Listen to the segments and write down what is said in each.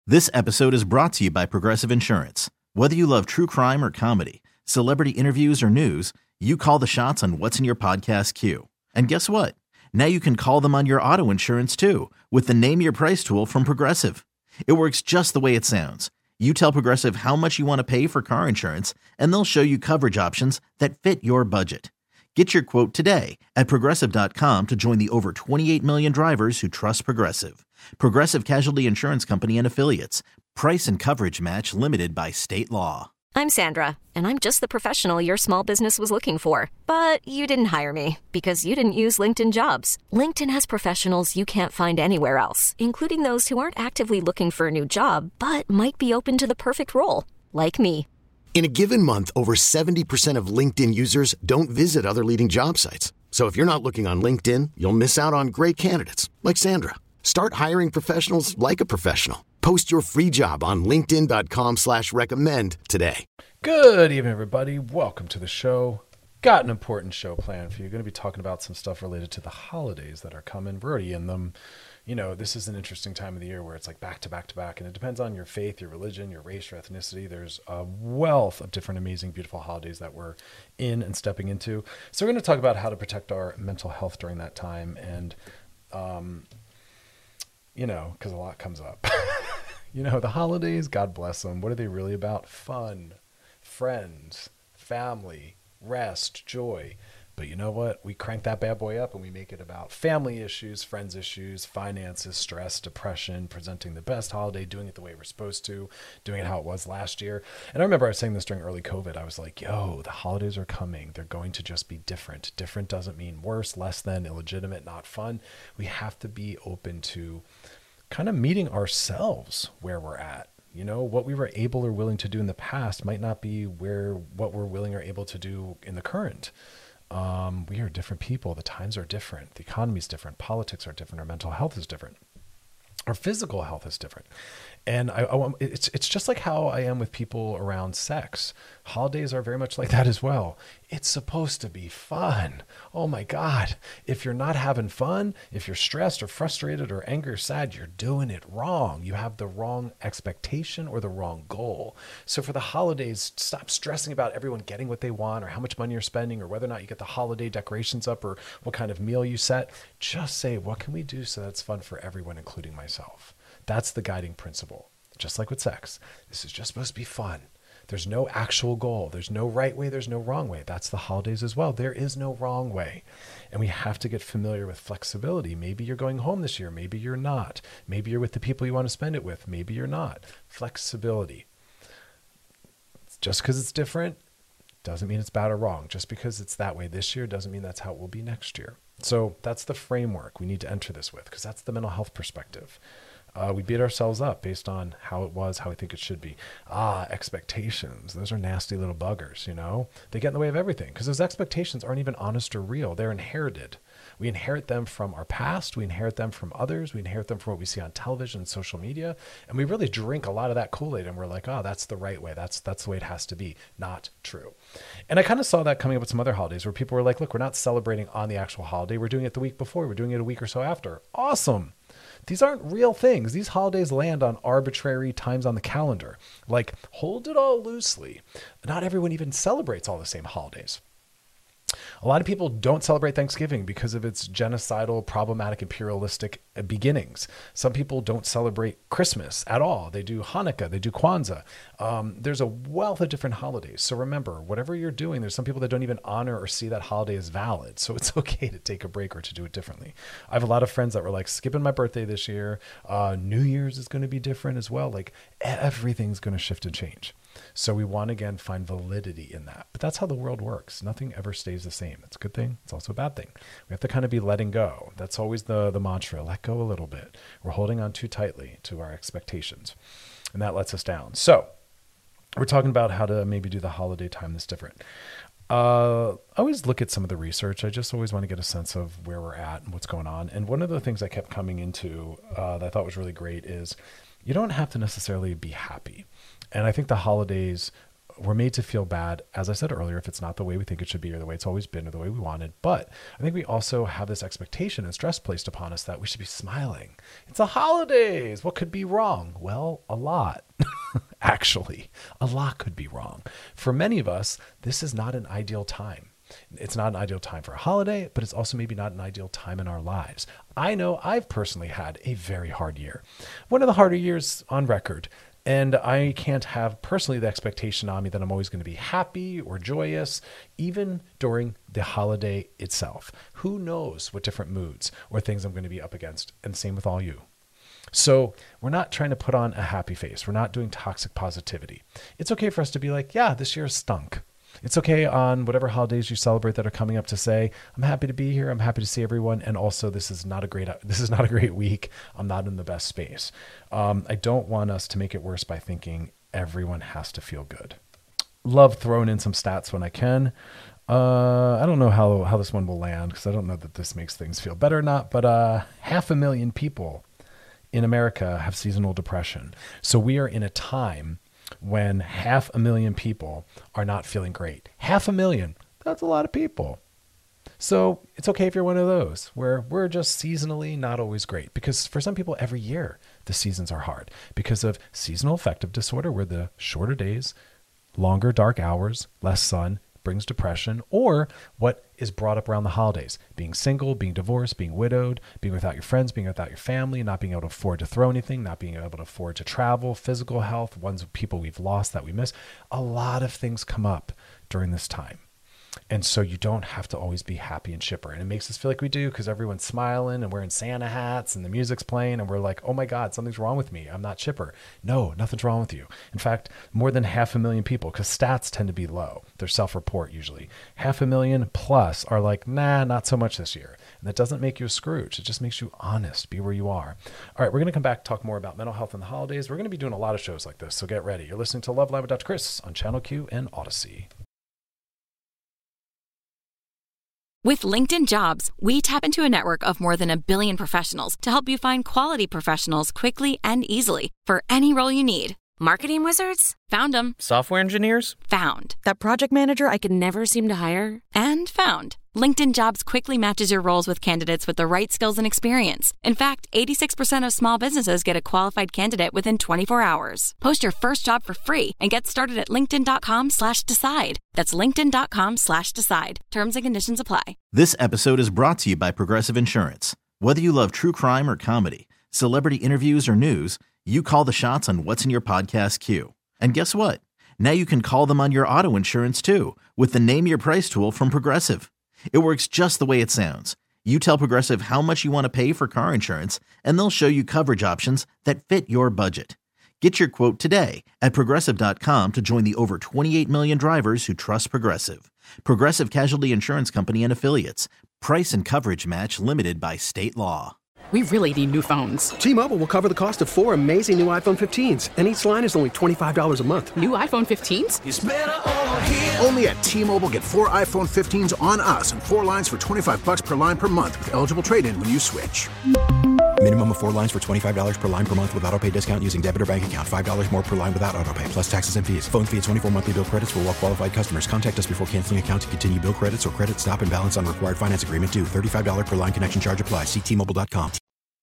This episode is brought to you by Progressive Insurance. Whether you love true crime or comedy, celebrity interviews or news, you call the shots on what's in your podcast queue. And guess what? Now you can call them on your auto insurance too with the Name Your Price tool from Progressive. It works just the way it sounds. You tell Progressive how much you want to pay for car insurance, and they'll show you coverage options that fit your budget. Get your quote today at Progressive.com to join the over 28 million drivers who trust Progressive. Progressive Casualty Insurance Company and Affiliates. Price and coverage match limited by state law. I'm Sandra, and I'm just the professional your small business was looking for. But you didn't hire me because you didn't use LinkedIn Jobs. LinkedIn has professionals you can't find anywhere else, including those who aren't actively looking for a new job, but might be open to the perfect role, like me. In a given month, over 70% of LinkedIn users don't visit other leading job sites. So if you're not looking on LinkedIn, you'll miss out on great candidates like Sandra. Start hiring professionals like a professional. Post your free job on linkedin.com/recommend today. Good evening, everybody. Welcome to the show. Got an important show planned for you. Going to be talking about some stuff related to the holidays that are coming. We're already in them. You know, this is an interesting time of the year where it's like back to back to back, and it depends on your faith, your religion, your race, your ethnicity. There's a wealth of different amazing, beautiful holidays that we're in and stepping into. So we're going to talk about how to protect our mental health during that time. And, you know, because a lot comes up. You know, the holidays, God bless them. What are they really about? Fun, friends, family, rest, joy. But you know what? We crank that bad boy up and we make it about family issues, friends issues, finances, stress, depression, presenting the best holiday, doing it the way we're supposed to, doing it how it was last year. And I remember I was saying this during early COVID. I was like, yo, the holidays are coming. They're going to just be different. Different doesn't mean worse, less than, illegitimate, not fun. We have to be open to kind of meeting ourselves where we're at. You know, what we were able or willing to do in the past might not be what we're willing or able to do in the current. We are different people. The times are different. The economy is different. Politics are different. Our mental health is different. Our physical health is different. And it's just like how I am with people around sex. Holidays are very much like that as well. It's supposed to be fun. Oh my God. If you're not having fun, if you're stressed or frustrated or angry or sad, you're doing it wrong. You have the wrong expectation or the wrong goal. So for the holidays, stop stressing about everyone getting what they want or how much money you're spending or whether or not you get the holiday decorations up or what kind of meal you set. Just say, what can we do so that it's fun for everyone, including myself? That's the guiding principle. Just like with sex, this is just supposed to be fun. There's no actual goal. There's no right way. There's no wrong way. That's the holidays as well. There is no wrong way. And we have to get familiar with flexibility. Maybe you're going home this year. Maybe you're not. Maybe you're with the people you want to spend it with. Maybe you're not. Flexibility. Just because it's different doesn't mean it's bad or wrong. Just because it's that way this year doesn't mean that's how it will be next year. So that's the framework we need to enter this with, because that's the mental health perspective. We beat ourselves up based on how it was, how we think it should be. Expectations. Those are nasty little buggers, you know? They get in the way of everything because those expectations aren't even honest or real. They're inherited. We inherit them from our past. We inherit them from others. We inherit them from what we see on television and social media. And we really drink a lot of that Kool-Aid and we're like, oh, that's the right way. That's the way it has to be. Not true. And I kind of saw that coming up with some other holidays where people were like, look, we're not celebrating on the actual holiday. We're doing it the week before. We're doing it a week or so after. Awesome. These aren't real things. These holidays land on arbitrary times on the calendar. Like, hold it all loosely. Not everyone even celebrates all the same holidays. A lot of people don't celebrate Thanksgiving because of its genocidal, problematic, imperialistic beginnings. Some people don't celebrate Christmas at all. They do Hanukkah, they do Kwanzaa. There's a wealth of different holidays. So remember, whatever you're doing, there's some people that don't even honor or see that holiday as valid. So it's okay to take a break or to do it differently. I have a lot of friends that were like, skipping my birthday this year. New Year's is going to be different as well. Like, everything's going to shift and change. So we want to, again, find validity in that. But that's how the world works. Nothing ever stays the same. It's a good thing. It's also a bad thing. We have to kind of be letting go. That's always the mantra. Let go a little bit. We're holding on too tightly to our expectations, and that lets us down. So we're talking about how to maybe do the holiday time that's different. I always look at some of the research. I just always want to get a sense of where we're at and what's going on. And one of the things I kept coming into that I thought was really great is you don't have to necessarily be happy. And I think the holidays, We're made to feel bad, as I said earlier, if it's not the way we think it should be or the way it's always been or the way we wanted. But I think we also have this expectation and stress placed upon us that we should be smiling. It's the holidays. What could be wrong? Well, a lot. Actually, a lot could be wrong. For many of us, this is not an ideal time. It's not an ideal time for a holiday, but it's also maybe not an ideal time in our lives. I know I've personally had a very hard year. One of the harder years on record. And I can't have personally the expectation on me that I'm always going to be happy or joyous, even during the holiday itself. Who knows what different moods or things I'm going to be up against? And same with all you. So we're not trying to put on a happy face. We're not doing toxic positivity. It's okay for us to be like, yeah, this year stunk. It's okay on whatever holidays you celebrate that are coming up to say, I'm happy to be here. I'm happy to see everyone. And also this is not a great week. I'm not in the best space. I don't want us to make it worse by thinking everyone has to feel good. Love throwing in some stats when I can. I don't know how this one will land because I don't know that this makes things feel better or not, but 500,000 people in America have seasonal depression. So we are in a time when 500,000 people are not feeling great. 500,000, that's a lot of people. So it's okay if you're one of those where we're just seasonally not always great, because for some people every year the seasons are hard because of seasonal affective disorder, where the shorter days, longer dark hours, less sun brings depression, or what is brought up around the holidays, being single, being divorced, being widowed, being without your friends, being without your family, not being able to afford to throw anything, not being able to afford to travel, physical health, people we've lost that we miss. A lot of things come up during this time. And so you don't have to always be happy and chipper. And it makes us feel like we do because everyone's smiling and wearing Santa hats and the music's playing and we're like, oh my God, something's wrong with me. I'm not chipper. No, nothing's wrong with you. In fact, more than 500,000 people, because stats tend to be low. They're self-report usually. 500,000 plus are like, nah, not so much this year. And that doesn't make you a Scrooge. It just makes you honest. Be where you are. All right, we're going to come back, talk more about mental health in the holidays. We're going to be doing a lot of shows like this, so get ready. You're listening to Love Live with Dr. Chris on Channel Q and Odyssey. With LinkedIn Jobs, we tap into a network of more than 1 billion professionals to help you find quality professionals quickly and easily for any role you need. Marketing wizards? Found them. Software engineers? Found. That project manager I could never seem to hire? And found. LinkedIn Jobs quickly matches your roles with candidates with the right skills and experience. In fact, 86% of small businesses get a qualified candidate within 24 hours. Post your first job for free and get started at linkedin.com/decide. That's linkedin.com/decide. Terms and conditions apply. This episode is brought to you by Progressive Insurance. Whether you love true crime or comedy, celebrity interviews or news, you call the shots on what's in your podcast queue. And guess what? Now you can call them on your auto insurance too with the Name Your Price tool from Progressive. It works just the way it sounds. You tell Progressive how much you want to pay for car insurance, and they'll show you coverage options that fit your budget. Get your quote today at Progressive.com to join the over 28 million drivers who trust Progressive. Progressive Casualty Insurance Company and Affiliates. Price and coverage match limited by state law. We really need new phones. T-Mobile will cover the cost of 4 amazing new iPhone 15s, and each line is only $25 a month. New iPhone 15s? It's better over here. Only at T-Mobile, get 4 iPhone 15s on us and 4 lines for $25 per line per month with eligible trade-in when you switch. Minimum of 4 lines for $25 per line per month with autopay discount using debit or bank account. $5 more per line without autopay, plus taxes and fees. Phone fee at 24 monthly bill credits for well-qualified customers. Contact us before canceling account to continue bill credits or credit stop and balance on required finance agreement due. $35 per line connection charge applies. See T-Mobile.com.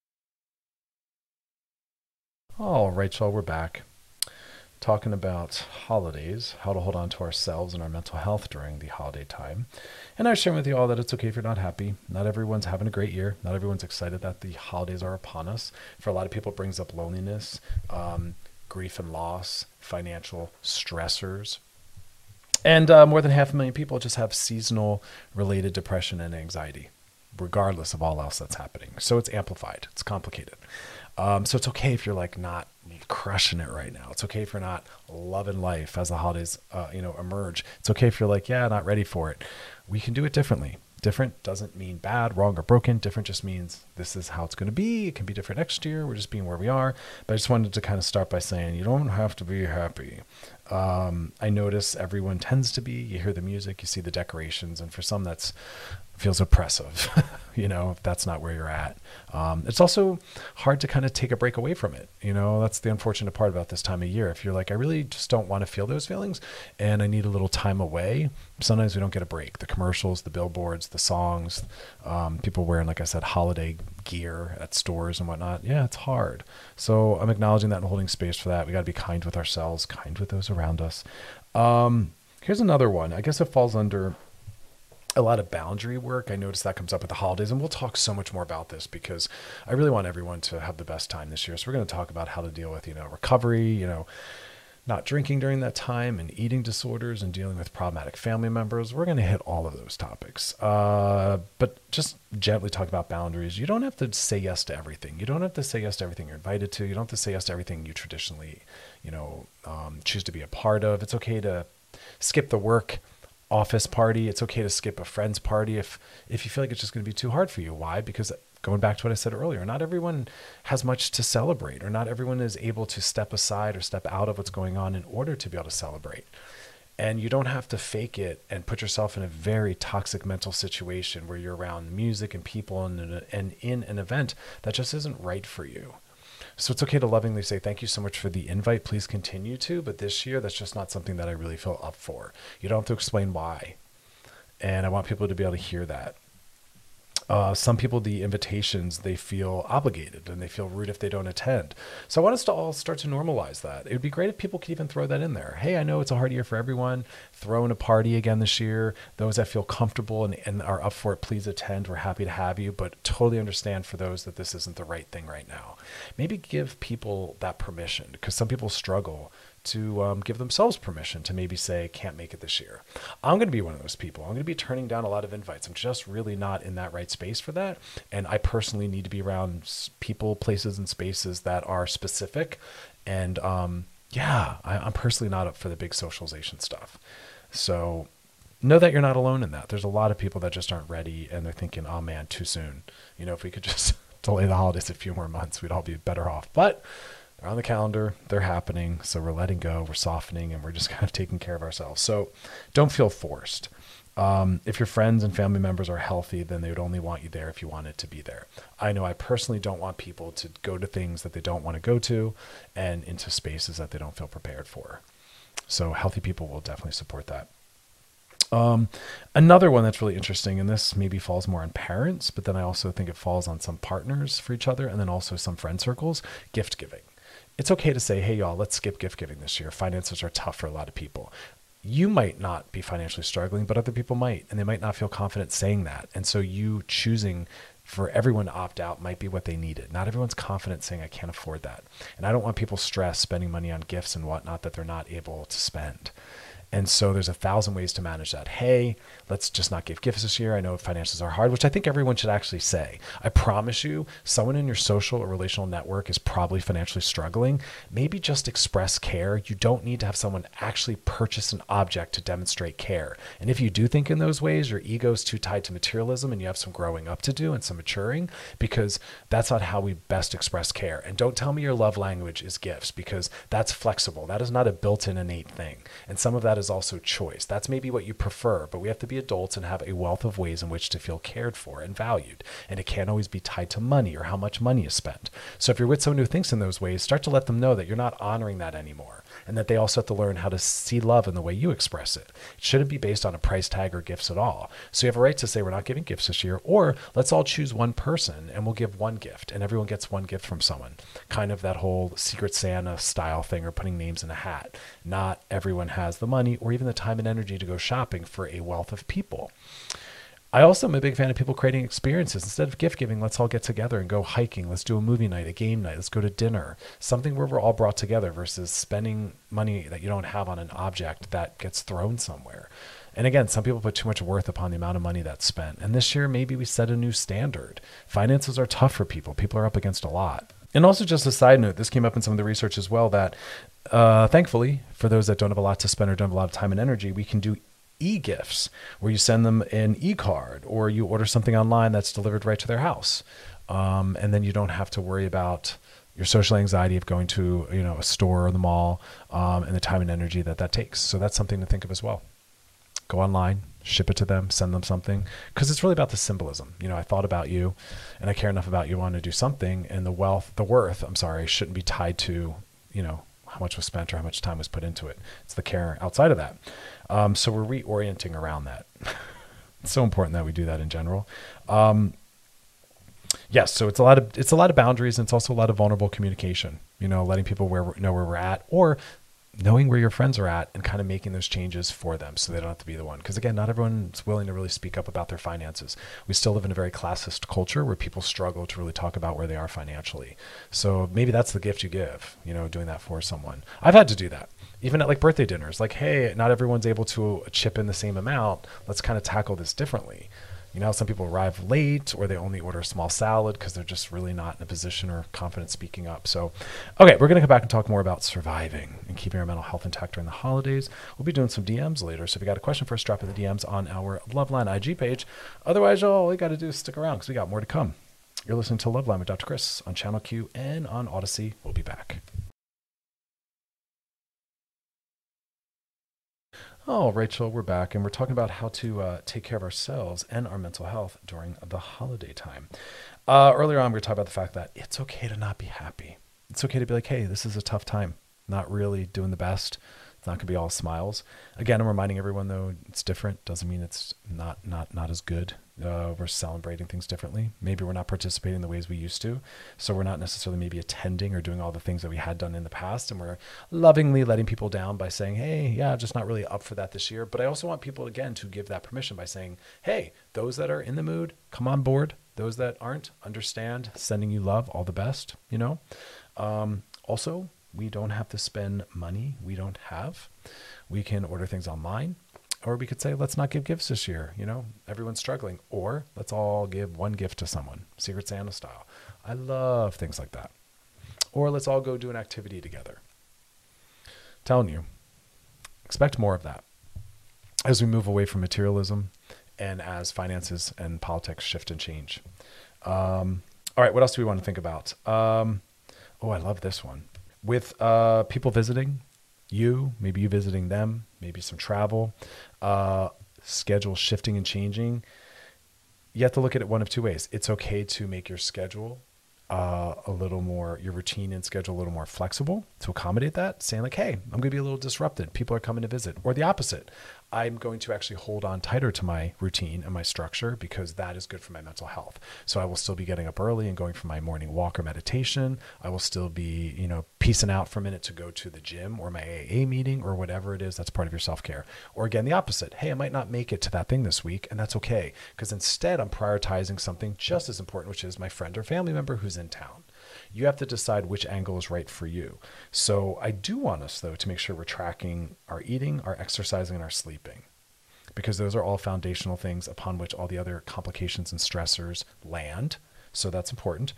All right, y'all, we're back talking about holidays, how to hold on to ourselves and our mental health during the holiday time. And I was sharing with you all that it's okay if you're not happy. Not everyone's having a great year. Not everyone's excited that the holidays are upon us. For a lot of people, it brings up loneliness, grief and loss, financial stressors. And more than 500,000 people just have seasonal related depression and anxiety, regardless of all else that's happening. So it's amplified. It's complicated. So it's okay if you're like not crushing it right now. It's okay if you're not loving life as the holidays, emerge. It's okay if you're like, yeah, not ready for it. We can do it differently. Different doesn't mean bad, wrong, or broken. Different just means this is how it's going to be. It can be different next year. We're just being where we are. But I just wanted to kind of start by saying you don't have to be happy. I notice everyone tends to be, you hear the music, you see the decorations, and for some that's feels oppressive, if that's not where you're at. It's also hard to kind of take a break away from it. That's the unfortunate part about this time of year. If you're like, I really just don't want to feel those feelings and I need a little time away, sometimes we don't get a break. The commercials, the billboards, the songs, people wearing, like I said, holiday gear at stores and whatnot. Yeah, it's hard. So I'm acknowledging that and holding space for that. We got to be kind with ourselves, kind with those around us. Here's another one. I guess it falls under a lot of boundary work. I noticed that comes up at the holidays, and we'll talk so much more about this because I really want everyone to have the best time this year. So we're going to talk about how to deal with, recovery, not drinking during that time, and eating disorders, and dealing with problematic family members. We're going to hit all of those topics. But just gently talk about boundaries. You don't have to say yes to everything. You don't have to say yes to everything you're invited to. You don't have to say yes to everything you traditionally, choose to be a part of. It's okay to skip the work office party. It's okay to skip a friend's party if you feel like it's just going to be too hard for you. Why? Because going back to what I said earlier, not everyone has much to celebrate, or not everyone is able to step aside or step out of what's going on in order to be able to celebrate. And you don't have to fake it and put yourself in a very toxic mental situation where you're around music and people and in an event that just isn't right for you. So it's okay to lovingly say, thank you so much for the invite. Please continue to, but this year, that's just not something that I really feel up for. You don't have to explain why. And I want people to be able to hear that. Some people, the invitations, they feel obligated and they feel rude if they don't attend. So I want us to all start to normalize that. It would be great if people could even throw that in there. Hey, I know it's a hard year for everyone. Throw in a party again this year. Those that feel comfortable and are up for it, please attend. We're happy to have you, but totally understand for those that this isn't the right thing right now. Maybe give people that permission, because some people struggle to give themselves permission to maybe say, can't make it this year. I'm going to be one of those people. I'm going to be turning down a lot of invites. I'm just really not in that right space for that. And I personally need to be around people, places, and spaces that are specific. And I'm personally not up for the big socialization stuff. So know that you're not alone in that. There's a lot of people that just aren't ready, and they're thinking, oh man, too soon. If we could just delay the holidays a few more months, we'd all be better off. But they're on the calendar, they're happening. So we're letting go, we're softening, and we're just kind of taking care of ourselves. So don't feel forced. If your friends and family members are healthy, then they would only want you there if you wanted to be there. I know I personally don't want people to go to things that they don't want to go to and into spaces that they don't feel prepared for. So healthy people will definitely support that. Another one that's really interesting, and this maybe falls more on parents, but then I also think it falls on some partners for each other, and then also some friend circles, gift giving. It's okay to say, hey, y'all, let's skip gift giving this year. Finances are tough for a lot of people. You might not be financially struggling, but other people might, and they might not feel confident saying that. And so you choosing for everyone to opt out might be what they needed. Not everyone's confident saying, I can't afford that. And I don't want people stressed spending money on gifts and whatnot that they're not able to spend. And so there's 1,000 ways to manage that. Hey, let's just not give gifts this year. I know finances are hard, which I think everyone should actually say. I promise you, someone in your social or relational network is probably financially struggling. Maybe just express care. You don't need to have someone actually purchase an object to demonstrate care. And if you do think in those ways, your ego is too tied to materialism and you have some growing up to do and some maturing, because that's not how we best express care. And don't tell me your love language is gifts, because that's flexible. That is not a built-in innate thing. And some of that is also choice. That's maybe what you prefer, but we have to be adults and have a wealth of ways in which to feel cared for and valued. And it can't always be tied to money or how much money is spent. So if you're with someone who thinks in those ways, start to let them know that you're not honoring that anymore, and that they also have to learn how to see love in the way you express it. It shouldn't be based on a price tag or gifts at all. So you have a right to say, we're not giving gifts this year, or let's all choose one person and we'll give one gift and everyone gets one gift from someone. Kind of that whole Secret Santa style thing, or putting names in a hat. Not everyone has the money or even the time and energy to go shopping for a wealth of people. I also am a big fan of people creating experiences. Instead of gift giving, let's all get together and go hiking. Let's do a movie night, a game night. Let's go to dinner. Something where we're all brought together versus spending money that you don't have on an object that gets thrown somewhere. And again, some people put too much worth upon the amount of money that's spent. And this year, maybe we set a new standard. Finances are tough for people. People are up against a lot. And also, just a side note, this came up in some of the research as well, that thankfully, for those that don't have a lot to spend or don't have a lot of time and energy, we can do e-gifts where you send them an e-card, or you order something online that's delivered right to their house. And then you don't have to worry about your social anxiety of going to, a store or the mall, and the time and energy that takes. So that's something to think of as well. Go online, ship it to them, send them something, because it's really about the symbolism. I thought about you and I care enough about you, want to do something, and the worth, shouldn't be tied to, how much was spent or how much time was put into it. It's the care outside of that. So we're reorienting around that. It's so important that we do that in general. Yes. So it's a lot of boundaries, and it's also a lot of vulnerable communication, letting people know where we're at, or knowing where your friends are at and kind of making those changes for them so they don't have to be the one. Because again, not everyone's willing to really speak up about their finances. We still live in a very classist culture where people struggle to really talk about where they are financially. So maybe that's the gift you give, doing that for someone. I've had to do that. Even at like birthday dinners, like, hey, not everyone's able to chip in the same amount. Let's kind of tackle this differently. Some people arrive late, or they only order a small salad because they're just really not in a position or confident speaking up. So, okay, we're going to come back and talk more about surviving and keeping our mental health intact during the holidays. We'll be doing some DMs later. So if you got a question for us, drop in the DMs on our Loveline IG page. Otherwise, all you got to do is stick around because we got more to come. You're listening to Loveline with Dr. Chris on Channel Q and on Odyssey. We'll be back. Oh, Rachel, we're back, and we're talking about how to take care of ourselves and our mental health during the holiday time. Earlier on, we were talking about the fact that it's okay to not be happy. It's okay to be like, hey, this is a tough time. Not really doing the best. It's not going to be all smiles. Again, I'm reminding everyone, though, it's different. Doesn't mean it's not as good. We're celebrating things differently. Maybe we're not participating the ways we used to. So we're not necessarily maybe attending or doing all the things that we had done in the past. And we're lovingly letting people down by saying, hey, yeah, just not really up for that this year. But I also want people, again, to give that permission by saying, hey, those that are in the mood, come on board. Those that aren't, understand, sending you love, all the best, Also, we don't have to spend money we don't have. We can order things online. Or we could say, let's not give gifts this year. Everyone's struggling. Or let's all give one gift to someone, Secret Santa style. I love things like that. Or let's all go do an activity together. Telling you, expect more of that as we move away from materialism and as finances and politics shift and change. All right, what else do we want to think about? I love this one. With people visiting, maybe you visiting them, maybe some travel, schedule shifting and changing. You have to look at it one of two ways. It's okay to make your schedule a little more, your routine and schedule a little more flexible to accommodate that, saying like, hey, I'm going to be a little disrupted. People are coming to visit. Or the opposite. I'm going to actually hold on tighter to my routine and my structure because that is good for my mental health. So I will still be getting up early and going for my morning walk or meditation. I will still be, peacing out for a minute to go to the gym or my AA meeting or whatever it is that's part of your self-care. Or again, the opposite. Hey, I might not make it to that thing this week, and that's okay. Because instead I'm prioritizing something just as important, which is my friend or family member who's in town. You have to decide which angle is right for you. So I do want us, though, to make sure we're tracking our eating, our exercising, and our sleeping, because those are all foundational things upon which all the other complications and stressors land. So that's important.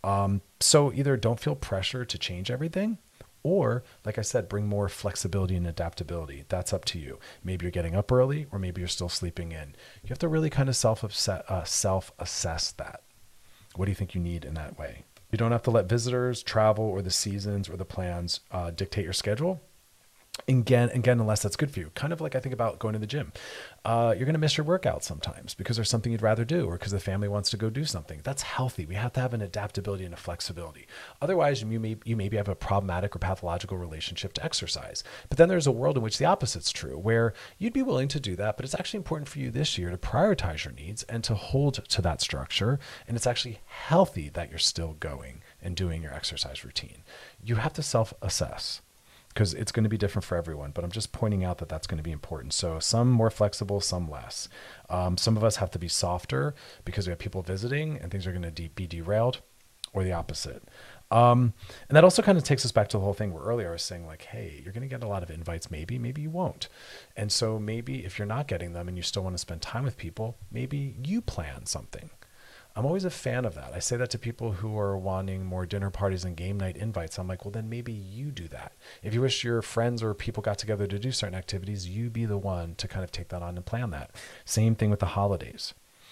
So either don't feel pressure to change everything, or, like I said, bring more flexibility and adaptability. That's up to you. Maybe you're getting up early, or maybe you're still sleeping in. You have to really kind of self-assess that. What do you think you need in that way? You don't have to let visitors, travel, or the seasons or the plans dictate your schedule. Again, unless that's good for you. Kind of like I think about going to the gym. You're going to miss your workout sometimes because there's something you'd rather do, or because the family wants to go do something. That's healthy. We have to have an adaptability and a flexibility. Otherwise, you maybe have a problematic or pathological relationship to exercise. But then there's a world in which the opposite's true, where you'd be willing to do that, but it's actually important for you this year to prioritize your needs and to hold to that structure. And it's actually healthy that you're still going and doing your exercise routine. You have to self-assess, because it's going to be different for everyone. But I'm just pointing out that that's going to be important. So some more flexible, some less. Some of us have to be softer because we have people visiting and things are going to be derailed, or the opposite. And that also kind of takes us back to the whole thing where earlier I was saying like, hey, you're going to get a lot of invites, maybe you won't. And so maybe if you're not getting them and you still want to spend time with people, maybe you plan something. I'm always a fan of that. I say that to people who are wanting more dinner parties and game night invites. I'm like, well, then maybe you do that. If you wish your friends or people got together to do certain activities, you be the one to kind of take that on and plan that. Same thing with the holidays.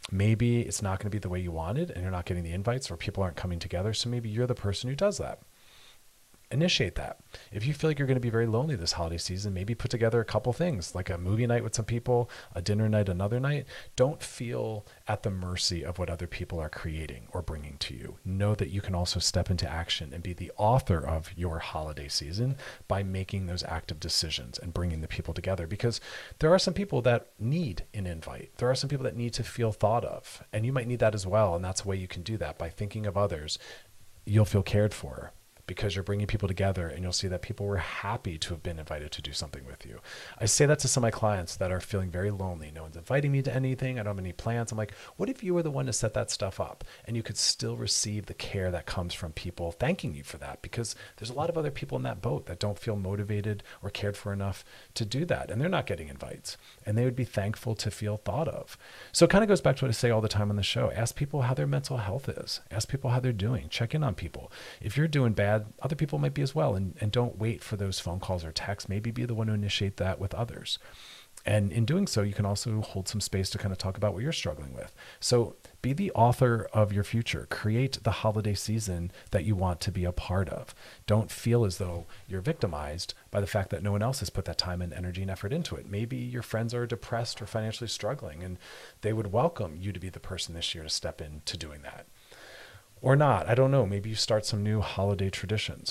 Maybe it's not going to be the way you wanted and you're not getting the invites or people aren't coming together. So maybe you're the person who does that. Initiate that. If you feel like you're going to be very lonely this holiday season, maybe put together a couple things, like a movie night with some people, a dinner night another night. Don't feel at the mercy of what other people are creating or bringing to you. Know that you can also step into action and be the author of your holiday season by making those active decisions and bringing the people together, because there are some people that need an invite. There are some people that need to feel thought of, and you might need that as well. And that's a way you can do that. By thinking of others, you'll feel cared for, because you're bringing people together, and you'll see that people were happy to have been invited to do something with you. I say that to some of my clients that are feeling very lonely. No one's inviting me to anything. I don't have any plans. I'm like, what if you were the one to set that stuff up and you could still receive the care that comes from people thanking you for that? Because there's a lot of other people in that boat that don't feel motivated or cared for enough to do that. And they're not getting invites, and they would be thankful to feel thought of. So it kind of goes back to what I say all the time on the show. Ask people how their mental health is. Ask people how they're doing. Check in on people. If you're doing bad, other people might be as well. And don't wait for those phone calls or texts. Maybe be the one to initiate that with others. And in doing so, you can also hold some space to kind of talk about what you're struggling with. So be the author of your future. Create the holiday season that you want to be a part of. Don't feel as though you're victimized by the fact that no one else has put that time and energy and effort into it. Maybe your friends are depressed or financially struggling, and they would welcome you to be the person this year to step into doing that. Or not. I don't know. Maybe you start some new holiday traditions.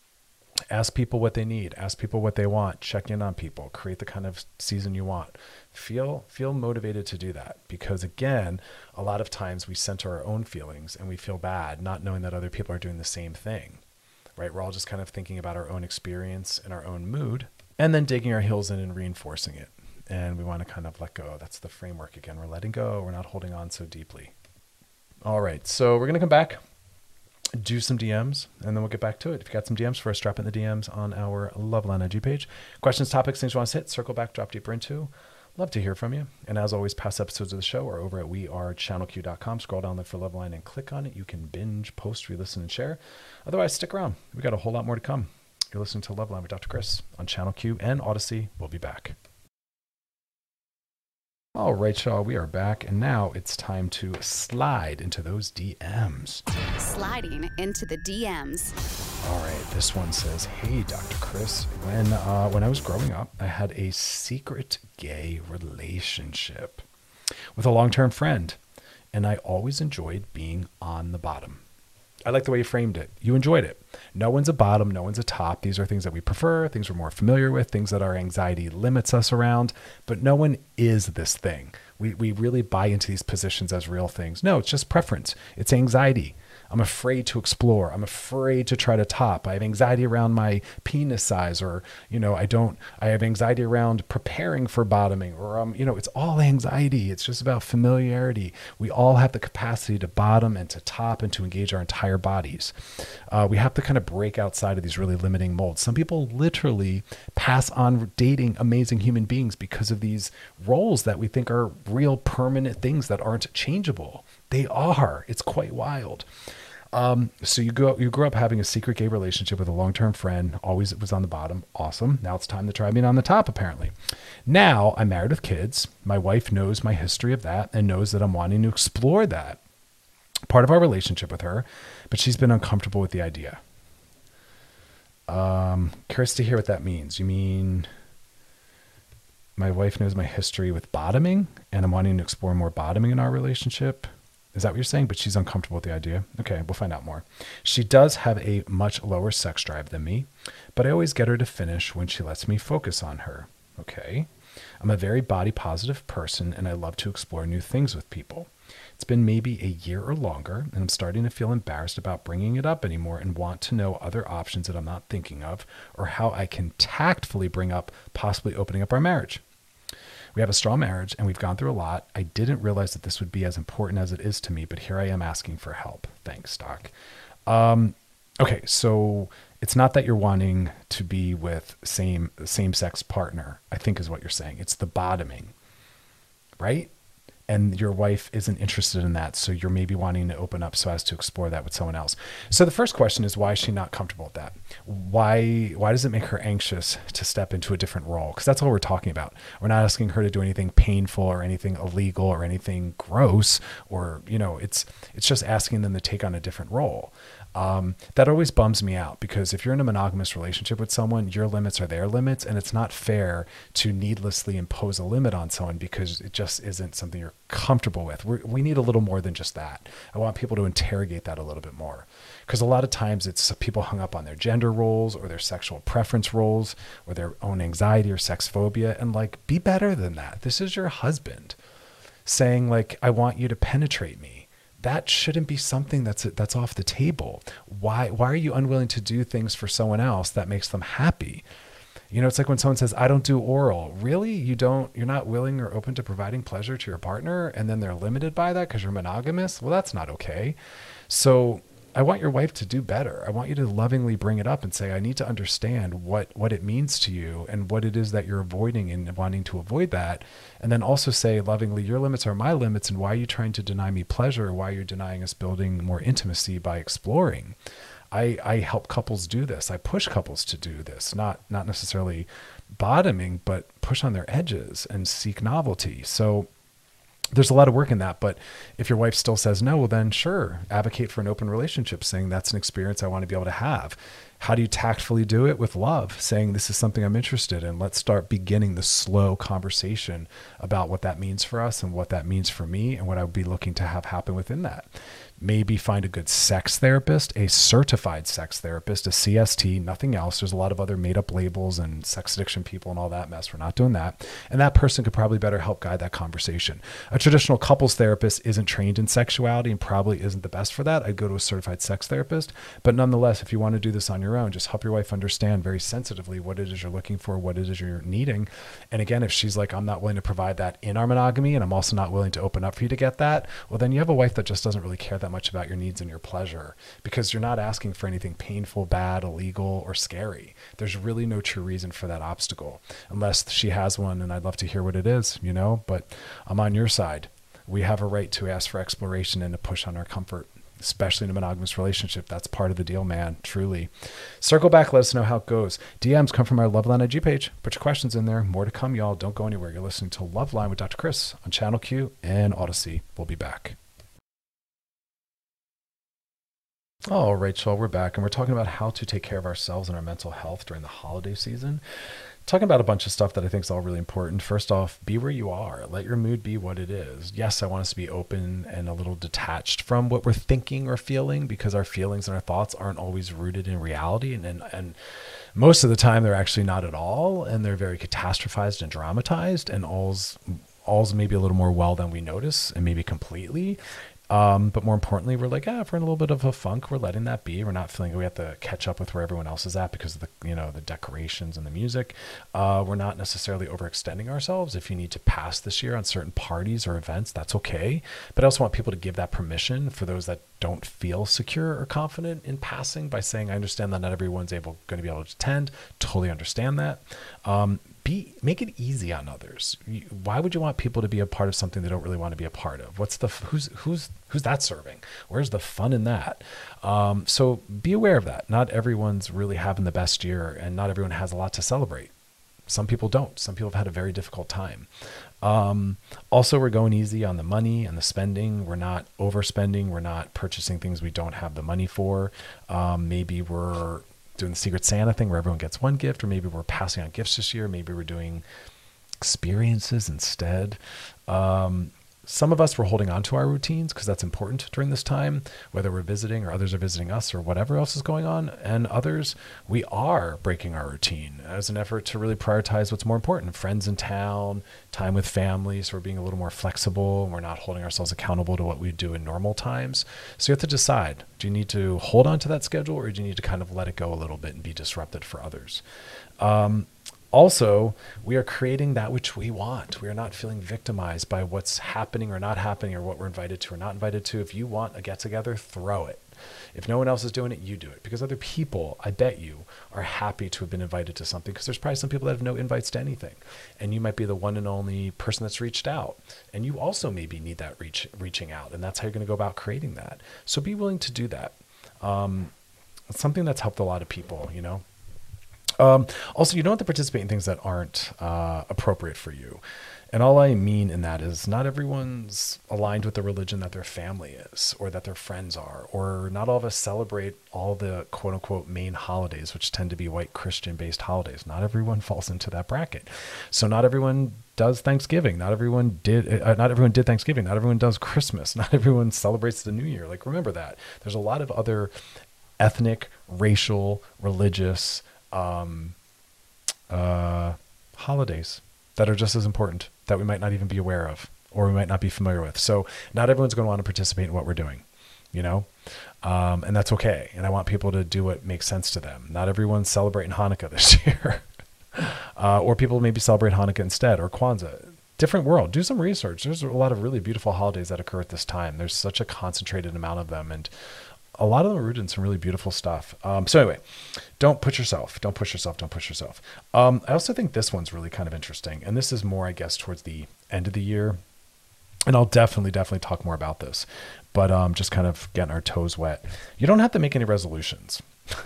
Ask people what they need. Ask people what they want. Check in on people. Create the kind of season you want. Feel motivated to do that, because again, a lot of times we center our own feelings and we feel bad not knowing that other people are doing the same thing, right? We're all just kind of thinking about our own experience and our own mood, and then digging our heels in and reinforcing it. And we want to kind of let go. That's the framework again. We're letting go. We're not holding on so deeply. All right, so we're going to come back, do some DMs, and then we'll get back to it. If you got some DMs for us, drop in the DMs on our Loveline IG page. Questions, topics, things you want us to hit, circle back, drop deeper into. Love to hear from you. And as always, past episodes of the show are over at wearechannelq.com. Scroll down there for Loveline and click on it. You can binge, post, re-listen, and share. Otherwise, stick around. We got a whole lot more to come. You're listening to Loveline with Dr. Chris on Channel Q and Odyssey. We'll be back. All right, y'all, we are back, and now it's time to slide into those DMs. Sliding into the DMs. All right, this one says, hey, Dr. Chris, when I was growing up, I had a secret gay relationship with a long-term friend, and I always enjoyed being on the bottom. I like the way you framed it. You enjoyed it. No one's a bottom, no one's a top. These are things that we prefer, things we're more familiar with, things that our anxiety limits us around, but no one is this thing. We really buy into these positions as real things. No, it's just preference. It's anxiety. I'm afraid to explore. I'm afraid to try to top. I have anxiety around my penis size, or, I have anxiety around preparing for bottoming, or, it's all anxiety. It's just about familiarity. We all have the capacity to bottom and to top and to engage our entire bodies. We have to kind of break outside of these really limiting molds. Some people literally pass on dating amazing human beings because of these roles that we think are real permanent things that aren't changeable. They are. It's quite wild. So you grew up having a secret gay relationship with a long-term friend, always was on the bottom. Awesome. Now it's time to try being on the top, apparently. Now I'm married with kids. My wife knows my history of that and knows that I'm wanting to explore that part of our relationship with her, but she's been uncomfortable with the idea. Curious to hear what that means. You mean my wife knows my history with bottoming and I'm wanting to explore more bottoming in our relationship? Is that what you're saying? But she's uncomfortable with the idea. Okay, we'll find out more. She does have a much lower sex drive than me, but I always get her to finish when she lets me focus on her. Okay. I'm a very body positive person and I love to explore new things with people. It's been maybe a year or longer, and I'm starting to feel embarrassed about bringing it up anymore and want to know other options that I'm not thinking of, or how I can tactfully bring up possibly opening up our marriage. We have a strong marriage and we've gone through a lot. I didn't realize that this would be as important as it is to me, but here I am asking for help. Thanks, Doc. Okay, so it's not that you're wanting to be with same-sex partner, I think is what you're saying. It's the bottoming, right? and your wife isn't interested in that. So you're maybe wanting to open up so as to explore that with someone else. So the first question is, why is she not comfortable with that? Why does it make her anxious to step into a different role? Because that's all we're talking about. We're not asking her to do anything painful or anything illegal or anything gross, or, it's just asking them to take on a different role. That always bums me out, because if you're in a monogamous relationship with someone, your limits are their limits, and it's not fair to needlessly impose a limit on someone because it just isn't something you're comfortable with. We need a little more than just that. I want people to interrogate that a little bit more, because a lot of times it's people hung up on their gender roles or their sexual preference roles or their own anxiety or sex phobia, and be better than that. This is your husband saying I want you to penetrate me. That shouldn't be something that's off the table. Why are you unwilling to do things for someone else that makes them happy? It's like when someone says, I don't do oral. Really? You're not willing or open to providing pleasure to your partner, and then they're limited by that because you're monogamous? Well, that's not okay. So I want your wife to do better. I want you to lovingly bring it up and say, I need to understand what it means to you and what it is that you're avoiding and wanting to avoid that. And then also say lovingly, your limits are my limits, and why are you trying to deny me pleasure? Why are you denying us building more intimacy by exploring? I help couples do this. I push couples to do this, not necessarily bottoming, but push on their edges and seek novelty. So there's a lot of work in that. But if your wife still says no, well then sure, advocate for an open relationship, saying that's an experience I want to be able to have. How do you tactfully do it? With love, saying this is something I'm interested in. Let's start beginning the slow conversation about what that means for us and what that means for me and what I would be looking to have happen within that. Maybe find a good sex therapist, a certified sex therapist, a CST, nothing else. There's a lot of other made up labels and sex addiction people and all that mess. We're not doing that. And that person could probably better help guide that conversation. A traditional couples therapist isn't trained in sexuality and probably isn't the best for that. I'd go to a certified sex therapist. But nonetheless, if you want to do this on your own, just help your wife understand very sensitively what it is you're looking for, what it is you're needing. And again, if she's like, I'm not willing to provide that in our monogamy, and I'm also not willing to open up for you to get that, well, then you have a wife that just doesn't really care that much about your needs and your pleasure, because you're not asking for anything painful, bad, illegal, or scary. There's really no true reason for that obstacle, unless she has one, and I'd love to hear what it is, but I'm on your side. We have a right to ask for exploration and to push on our comfort, especially in a monogamous relationship. That's part of the deal, man, truly. Circle back, let us know how it goes. DMs come from our Loveline IG page. Put your questions in there. More to come, y'all. Don't go anywhere. You're listening to Loveline with Dr. Chris on Channel Q and Odyssey. We'll be back. All right, y'all, we're back, and we're talking about how to take care of ourselves and our mental health during the holiday season. Talking about a bunch of stuff that I think is all really important. First off, be where you are. Let your mood be what it is. Yes, I want us to be open and a little detached from what we're thinking or feeling, because our feelings and our thoughts aren't always rooted in reality. And most of the time, they're actually not at all. And they're very catastrophized and dramatized, and all's maybe a little more well than we notice, and maybe completely. But more importantly, we're like, if we're in a little bit of a funk, we're letting that be. We're not feeling we have to catch up with where everyone else is at because of the decorations and the music. We're not necessarily overextending ourselves. If you need to pass this year on certain parties or events, that's okay. But I also want people to give that permission for those that don't feel secure or confident in passing, by saying, I understand that not everyone's going to be able to attend. Totally understand that. Make it easy on others. Why would you want people to be a part of something they don't really want to be a part of? Who's that serving? Where's the fun in that? So be aware of that. Not everyone's really having the best year, and not everyone has a lot to celebrate. Some people don't. Some people have had a very difficult time. Also, we're going easy on the money and the spending. We're not overspending. We're not purchasing things we don't have the money for. Maybe we're doing the Secret Santa thing where everyone gets one gift, or maybe we're passing on gifts this year. Maybe we're doing experiences instead. Some of us were holding on to our routines because that's important during this time, whether we're visiting or others are visiting us or whatever else is going on. And others, we are breaking our routine as an effort to really prioritize what's more important. Friends in town, time with family. So we're being a little more flexible, and we're not holding ourselves accountable to what we do in normal times. So you have to decide, do you need to hold on to that schedule, or do you need to kind of let it go a little bit and be disrupted for others? Also, we are creating that which we want. We are not feeling victimized by what's happening or not happening, or what we're invited to or not invited to. If you want a get-together, throw it. If no one else is doing it, you do it, because other people, I bet you, are happy to have been invited to something, because there's probably some people that have no invites to anything, and you might be the one and only person that's reached out, and you also maybe need that reaching out, and that's how you're going to go about creating that. So be willing to do that. It's something that's helped a lot of people, you know. Also, you don't have to participate in things that aren't appropriate for you. And all I mean in that is not everyone's aligned with the religion that their family is, or that their friends are, or not all of us celebrate all the quote unquote main holidays, which tend to be white Christian based holidays. Not everyone falls into that bracket. So not everyone does Thanksgiving. Not everyone did Thanksgiving. Not everyone does Christmas. Not everyone celebrates the New Year. Like, remember that. There's a lot of other ethnic, racial, religious holidays that are just as important, that we might not even be aware of, or we might not be familiar with. So not everyone's going to want to participate in what we're doing, you know, and that's okay. And I want people to do what makes sense to them. Not everyone's celebrating Hanukkah this year, or people maybe celebrate Hanukkah instead, or Kwanzaa. Different world. Do some research. There's a lot of really beautiful holidays that occur at this time. There's such a concentrated amount of them, and a lot of them are rooted in some really beautiful stuff. So anyway, don't push yourself. Don't push yourself. Don't push yourself. I also think this one's really kind of interesting. And this is more, I guess, towards the end of the year. And I'll definitely talk more about this. But just kind of getting our toes wet. You don't have to make any resolutions.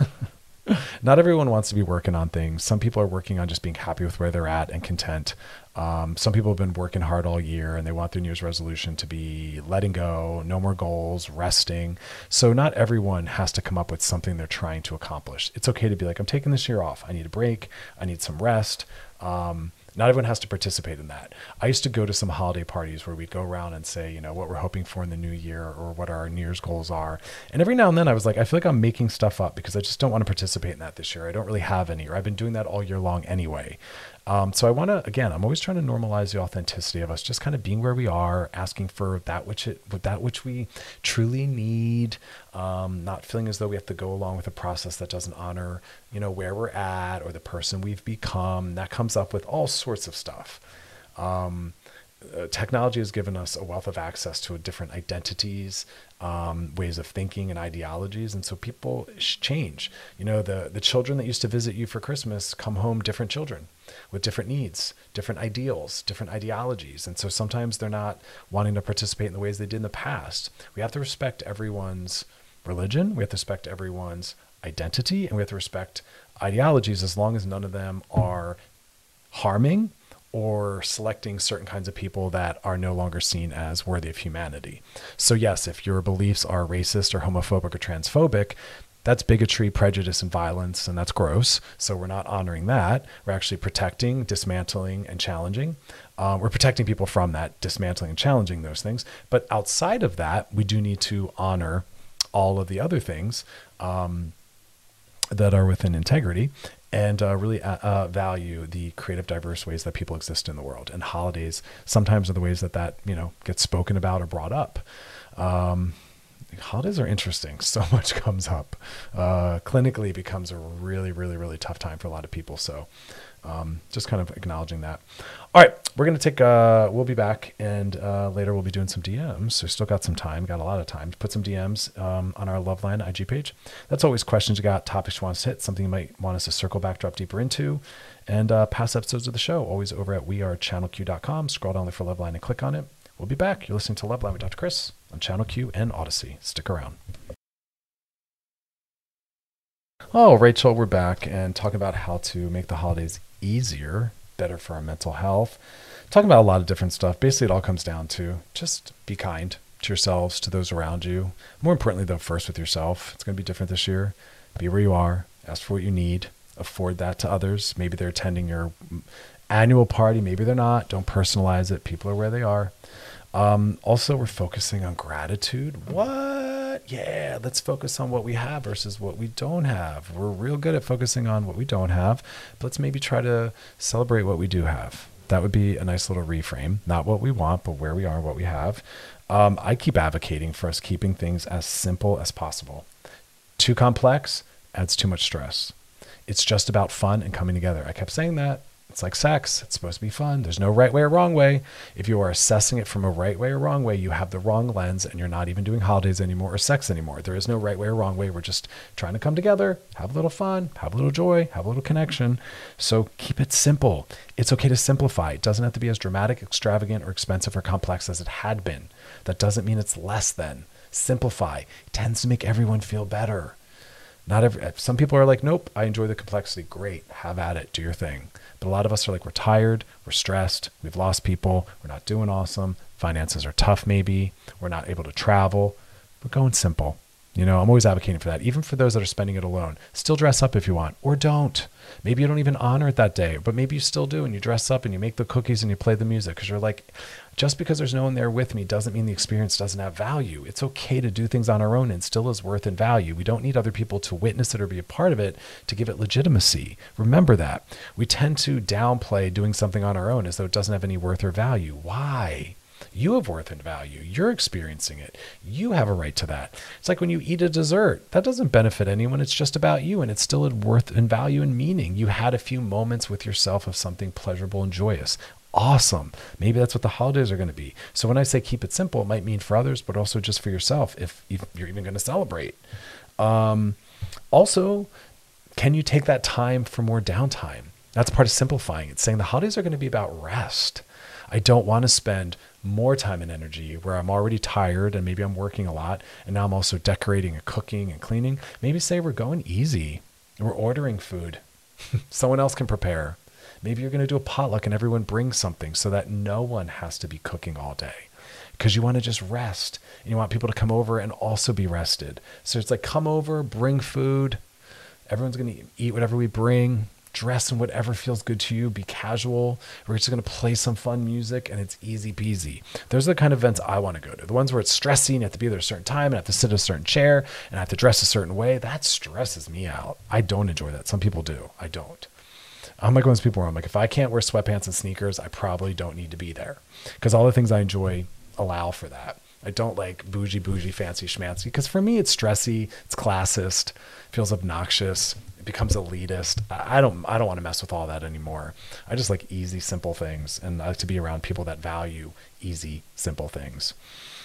Not everyone wants to be working on things. Some people are working on just being happy with where they're at and content. Some people have been working hard all year, and they want their New Year's resolution to be letting go, no more goals, resting. So not everyone has to come up with something they're trying to accomplish. It's okay to be like, I'm taking this year off. I need a break. I need some rest. Not everyone has to participate in that. I used to go to some holiday parties where we'd go around and say, you know, what we're hoping for in the new year, or what our New Year's goals are. And every now and then I was like, I feel like I'm making stuff up, because I just don't want to participate in that this year. I don't really have any, or I've been doing that all year long anyway. So I want to, again, I'm always trying to normalize the authenticity of us, just kind of being where we are, asking for that which we truly need, not feeling as though we have to go along with a process that doesn't honor, you know, where we're at or the person we've become. That comes up with all sorts of stuff. Technology has given us a wealth of access to different identities, ways of thinking and ideologies. And so people change. You know, the children that used to visit you for Christmas come home different children with different needs, different ideals, different ideologies. And so sometimes they're not wanting to participate in the ways they did in the past. We have to respect everyone's religion. We have to respect everyone's identity, and we have to respect ideologies, as long as none of them are harming or selecting certain kinds of people that are no longer seen as worthy of humanity. So yes, if your beliefs are racist or homophobic or transphobic, that's bigotry, prejudice, and violence, and that's gross. So we're not honoring that. We're actually protecting, dismantling, and challenging. We're protecting people from that, dismantling and challenging those things. But outside of that, we do need to honor all of the other things that are within integrity, and really value the creative, diverse ways that people exist in the world. And holidays sometimes are the ways that you know, gets spoken about or brought up. Holidays are interesting. So much comes up. Clinically, it becomes a really, really, really tough time for a lot of people. So just kind of acknowledging that. All right, we're going to take, we'll be back, and later we'll be doing some DMs. So still got some time, got a lot of time to put some DMs on our Loveline IG page. That's always questions you got, topics you want us to hit, something you might want us to circle back, drop deeper into, and past episodes of the show, always over at wearechannelq.com. Scroll down there for Loveline and click on it. We'll be back. You're listening to Loveline with Dr. Chris on Channel Q and Odyssey. Stick around. Oh, Rachel, we're back and talking about how to make the holidays easier, better for our mental health. Talking about a lot of different stuff. Basically, it all comes down to just be kind to yourselves, to those around you. More importantly, though, first with yourself. It's going to be different this year. Be where you are. Ask for what you need. Afford that to others. Maybe they're attending your annual party. Maybe they're not. Don't personalize it. People are where they are. Also, we're focusing on gratitude. What? Yeah, let's focus on what we have versus what we don't have. We're real good at focusing on what we don't have, but let's maybe try to celebrate what we do have. That would be a nice little reframe. Not what we want, but where we are, what we have. I keep advocating for us keeping things as simple as possible. Too complex adds too much stress. It's just about fun and coming together. I kept saying that It's like sex. It's supposed to be fun. There's no right way or wrong way. If you are assessing it from a right way or wrong way, you have the wrong lens and you're not even doing holidays anymore or sex anymore. There is no right way or wrong way. We're just trying to come together, have a little fun, have a little joy, have a little connection. So keep it simple. It's okay to simplify. It doesn't have to be as dramatic, extravagant, or expensive or complex as it had been. That doesn't mean it's less than. Simplify. It tends to make everyone feel better. Some people are like, nope, I enjoy the complexity. Great. Have at it. Do your thing. But a lot of us are like, we're tired, we're stressed, we've lost people, we're not doing awesome, finances are tough maybe, we're not able to travel. We're going simple. I'm always advocating for that. Even for those that are spending it alone, still dress up if you want, or don't. Maybe you don't even honor it that day, but maybe you still do, and you dress up and you make the cookies and you play the music because you're like, just because there's no one there with me doesn't mean the experience doesn't have value. It's okay to do things on our own and still is worth and value. We don't need other people to witness it or be a part of it to give it legitimacy. Remember that. We tend to downplay doing something on our own as though it doesn't have any worth or value. Why? You have worth and value. You're experiencing it. You have a right to that. It's like when you eat a dessert. That doesn't benefit anyone. It's just about you, and it's still at worth and value and meaning. You had a few moments with yourself of something pleasurable and joyous. Awesome. Maybe that's what the holidays are going to be. So when I say keep it simple, it might mean for others, but also just for yourself if you're even going to celebrate. Also, can you take that time for more downtime? That's part of simplifying. It's saying the holidays are going to be about rest. I don't want to spend more time and energy where I'm already tired and maybe I'm working a lot and now I'm also decorating and cooking and cleaning. Maybe say we're going easy and we're ordering food. Someone else can prepare. Maybe you're going to do a potluck and everyone brings something so that no one has to be cooking all day because you want to just rest and you want people to come over and also be rested. So it's like, come over, bring food. Everyone's going to eat whatever we bring. Dress in whatever feels good to you. Be casual. We're just going to play some fun music and it's easy peasy. Those are the kind of events I want to go to. The ones where it's stressing, you have to be there at a certain time and have to sit in a certain chair and I have to dress a certain way. That stresses me out. I don't enjoy that. Some people do. I don't. I'm like one of those people where I'm like, if I can't wear sweatpants and sneakers, I probably don't need to be there because all the things I enjoy allow for that. I don't like bougie, fancy schmancy because for me, it's stressy. It's classist, feels obnoxious. It becomes elitist. I don't want to mess with all that anymore. I just like easy, simple things. And I like to be around people that value easy, simple things.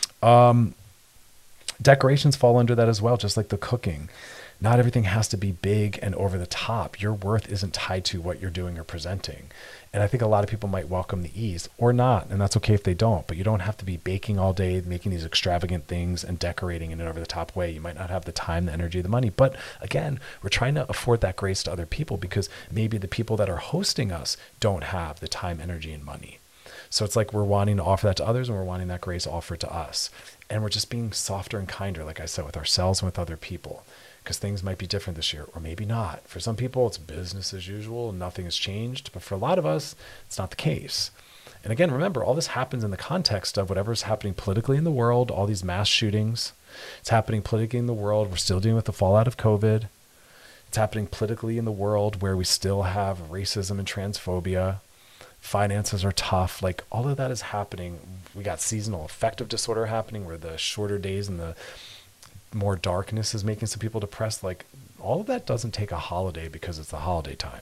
Decorations fall under that as well, just like the cooking. Not everything has to be big and over the top. Your worth isn't tied to what you're doing or presenting. And I think a lot of people might welcome the ease or not. And that's okay if they don't, but you don't have to be baking all day, making these extravagant things and decorating in an over the top way. You might not have the time, the energy, the money. But again, we're trying to afford that grace to other people because maybe the people that are hosting us don't have the time, energy, and money. So it's like we're wanting to offer that to others and we're wanting that grace offered to us. And we're just being softer and kinder, like I said, with ourselves and with other people. Because things might be different this year, or maybe not. For some people, it's business as usual and nothing has changed. But for a lot of us, it's not the case. And again, remember, all this happens in the context of whatever's happening politically in the world, all these mass shootings. It's happening politically in the world. We're still dealing with the fallout of COVID. It's happening politically in the world where we still have racism and transphobia. Finances are tough. Like all of that is happening. We got seasonal affective disorder happening where the shorter days and the more darkness is making some people depressed. Like all of that doesn't take a holiday because it's the holiday time.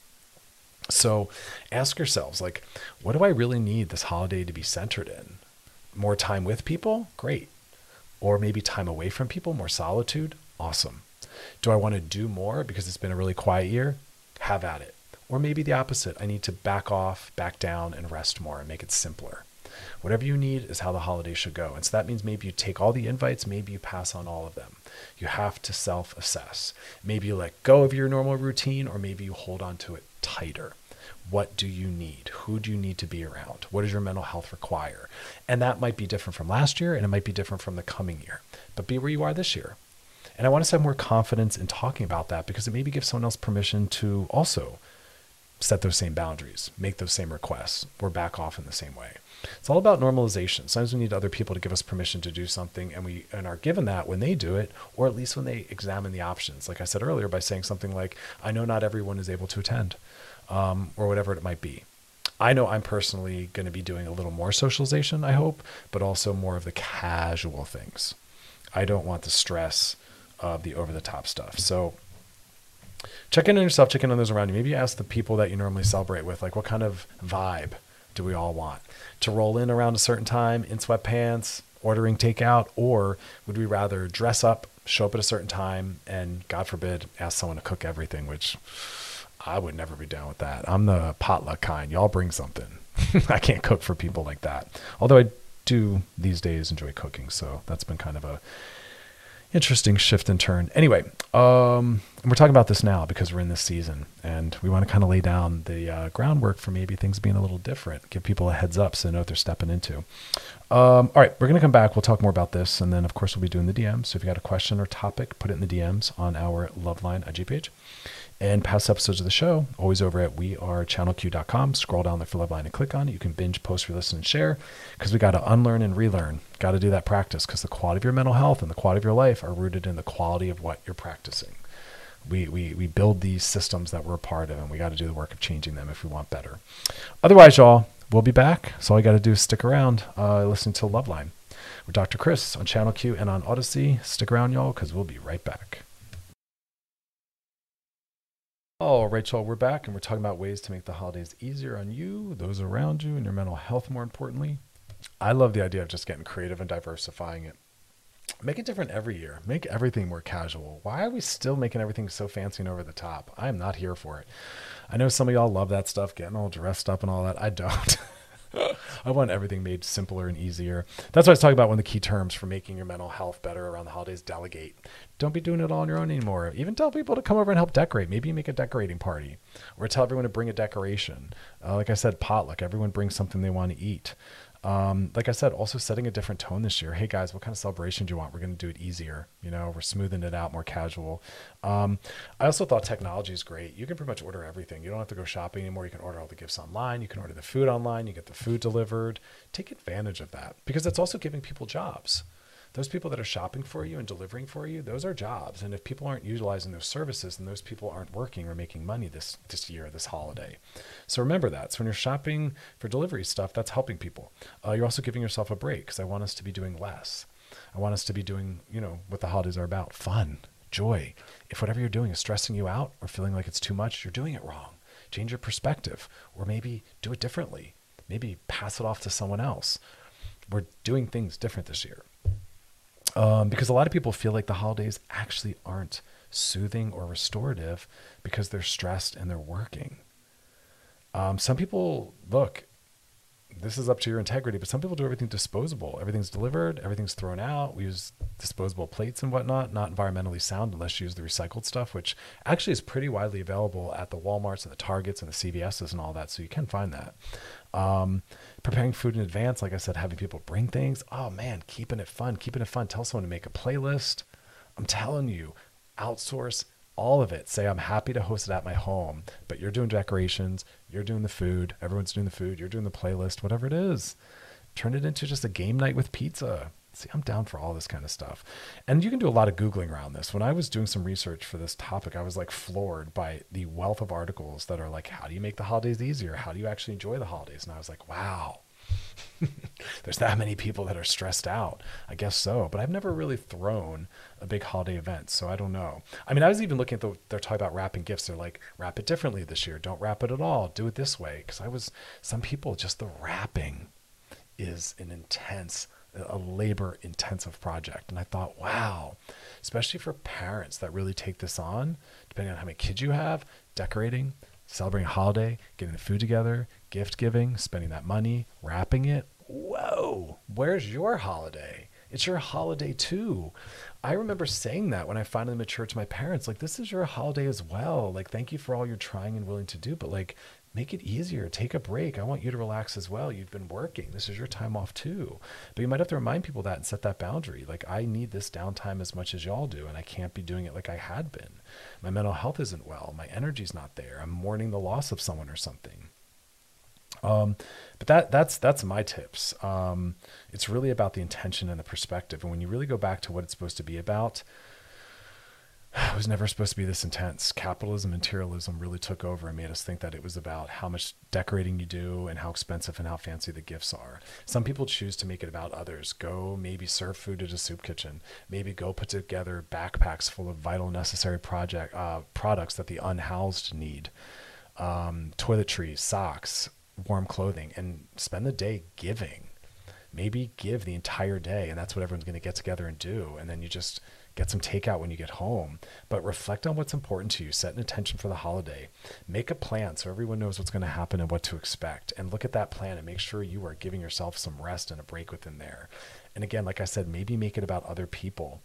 So ask yourselves, like, what do I really need this holiday to be centered in? More time with people? Great. Or maybe time away from people, more solitude? Awesome. Do I want to do more because it's been a really quiet year? Have at it. Or maybe the opposite. I need to back off, back down, and rest more and make it simpler. Whatever you need is how the holiday should go. And so that means maybe you take all the invites, maybe you pass on all of them. You have to self-assess. Maybe you let go of your normal routine, or maybe you hold on to it tighter. What do you need? Who do you need to be around? What does your mental health require? And that might be different from last year, and it might be different from the coming year. But be where you are this year. And I want us to have more confidence in talking about that because it maybe gives someone else permission to also set those same boundaries, make those same requests, or back off in the same way. It's all about normalization. Sometimes we need other people to give us permission to do something, and are given that when they do it, or at least when they examine the options. Like I said earlier, by saying something like, I know not everyone is able to attend, or whatever it might be. I know I'm personally going to be doing a little more socialization, I hope, but also more of the casual things. I don't want the stress of the over-the-top stuff. So check in on yourself, check in on those around you. Maybe ask the people that you normally celebrate with, like, what kind of vibe do we all want? To roll in around a certain time in sweatpants, ordering takeout, or would we rather dress up, show up at a certain time, and God forbid, ask someone to cook everything, which I would never be down with that. I'm the potluck kind. Y'all bring something. I can't cook for people like that. Although I do these days enjoy cooking. So that's been kind of a interesting shift and turn. Anyway, we're talking about this now because we're in this season and we want to kind of lay down the groundwork for maybe things being a little different, give people a heads up so they know what they're stepping into. All right, we're going to come back. We'll talk more about this. And then of course we'll be doing the DMs. So if you got a question or topic, put it in the DMs on our Loveline IG page. And past episodes of the show, always over at wearechannelq.com. Scroll down there for Loveline and click on it. You can binge, post, re-listen, and share because we got to unlearn and relearn. Got to do that practice because the quality of your mental health and the quality of your life are rooted in the quality of what you're practicing. We build these systems that we're a part of, and we got to do the work of changing them if we want better. Otherwise, y'all, we'll be back. So all you got to do is stick around, listen to Loveline with Dr. Chris on Channel Q and on Odyssey. Stick around, y'all, because we'll be right back. All right, y'all, we're back, and we're talking about ways to make the holidays easier on you, those around you, and your mental health, more importantly. I love the idea of just getting creative and diversifying it. Make it different every year. Make everything more casual. Why are we still making everything so fancy and over the top? I am not here for it. I know some of y'all love that stuff, getting all dressed up and all that. I don't. I want everything made simpler and easier. That's what I was talking about. One of the key terms for making your mental health better around the holidays: delegate. Don't be doing it all on your own anymore. Even tell people to come over and help decorate. Maybe you make a decorating party, or tell everyone to bring a decoration. Like I said, potluck. Everyone brings something they want to eat. Like I said, also setting a different tone this year. Hey guys, what kind of celebration do you want? We're going to do it easier. You know, we're smoothing it out, more casual. I also thought technology is great. You can pretty much order everything. You don't have to go shopping anymore. You can order all the gifts online. You can order the food online. You get the food delivered. Take advantage of that because that's also giving people jobs. Those people that are shopping for you and delivering for you, those are jobs. And if people aren't utilizing those services, then those people aren't working or making money this year, this holiday. So remember that. So when you're shopping for delivery stuff, that's helping people. You're also giving yourself a break because I want us to be doing less. I want us to be doing, what the holidays are about: fun, joy. If whatever you're doing is stressing you out or feeling like it's too much, you're doing it wrong. Change your perspective, or maybe do it differently. Maybe pass it off to someone else. We're doing things different this year. Because a lot of people feel like the holidays actually aren't soothing or restorative because they're stressed and they're working. Some people, look, this is up to your integrity, but some people do everything disposable. Everything's delivered, everything's thrown out. We use disposable plates and whatnot, not environmentally sound unless you use the recycled stuff, which actually is pretty widely available at the Walmarts and the Targets and the CVS's and all that. So you can find that. Preparing food in advance, like I said, having people bring things. Oh man, keeping it fun. Tell someone to make a playlist. I'm telling you, outsource all of it. Say, I'm happy to host it at my home, but you're doing decorations, you're doing the food, everyone's doing the food, you're doing the playlist, whatever it is. Turn it into just a game night with pizza. See, I'm down for all this kind of stuff. And you can do a lot of Googling around this. When I was doing some research for this topic, I was like floored by the wealth of articles that are like, how do you make the holidays easier? How do you actually enjoy the holidays? And I was like, wow, there's that many people that are stressed out. I guess so. But I've never really thrown a big holiday event, so I don't know. I mean, I was even looking at they're talking about wrapping gifts. They're like, wrap it differently this year. Don't wrap it at all. Do it this way. Because some people, just the wrapping is a labor-intensive project. And I thought, wow, especially for parents that really take this on, depending on how many kids you have, decorating, celebrating a holiday, getting the food together, gift giving, spending that money, wrapping it. Whoa, where's your holiday? It's your holiday too. I remember saying that when I finally matured to my parents, like, this is your holiday as well. Like, thank you for all you're trying and willing to do, but like, make it easier. Take a break. I want you to relax as well. You've been working. This is your time off too. But you might have to remind people that and set that boundary. Like, I need this downtime as much as y'all do, and I can't be doing it like I had been. My mental health isn't well. My energy's not there. I'm mourning the loss of someone or something. But that's my tips. It's really about the intention and the perspective. And when you really go back to what it's supposed to be about, it was never supposed to be this intense. Capitalism, materialism really took over and made us think that it was about how much decorating you do and how expensive and how fancy the gifts are. Some people choose to make it about others. Go maybe serve food at a soup kitchen. Maybe go put together backpacks full of vital, necessary products that the unhoused need. Toiletries, socks, warm clothing, and spend the day giving. Maybe give the entire day, and that's what everyone's going to get together and do. And then you just get some takeout when you get home, but reflect on what's important to you. Set an intention for the holiday. Make a plan so everyone knows what's going to happen and what to expect. And look at that plan and make sure you are giving yourself some rest and a break within there. And again, like I said, maybe make it about other people.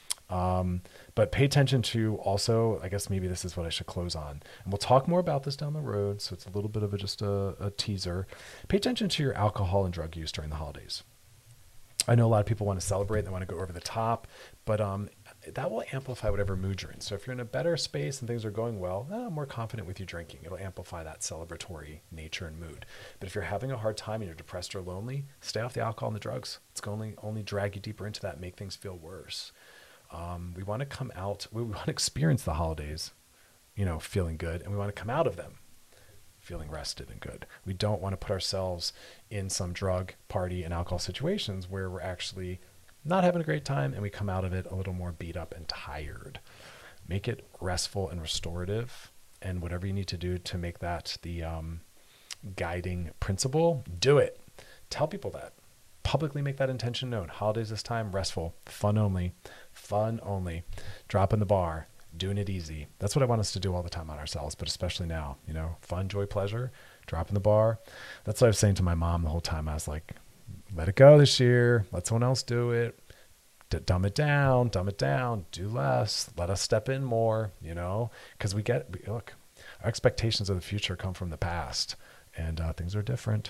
But pay attention to also, I guess maybe this is what I should close on. And we'll talk more about this down the road, so it's a little bit of just a teaser. Pay attention to your alcohol and drug use during the holidays. I know a lot of people want to celebrate, they want to go over the top, but that will amplify whatever mood you're in. So if you're in a better space and things are going well, I'm more confident with you drinking. It'll amplify that celebratory nature and mood. But if you're having a hard time and you're depressed or lonely, stay off the alcohol and the drugs. It's going to only drag you deeper into that and make things feel worse. We want to come out, we want to experience the holidays, feeling good, and we want to come out of them feeling rested and good. We don't want to put ourselves in some drug, party, and alcohol situations where we're actually not having a great time and we come out of it a little more beat up and tired. Make it restful and restorative, and whatever you need to do to make that the guiding principle, do it. Tell people that. Publicly make that intention known. Holidays this time, restful, fun only, dropping the bar, doing it easy. That's what I want us to do all the time on ourselves, but especially now, fun, joy, pleasure, dropping the bar. That's what I was saying to my mom the whole time. I was like, let it go this year. Let someone else do it. Dumb it down, do less, let us step in more, because look, our expectations of the future come from the past, and things are different.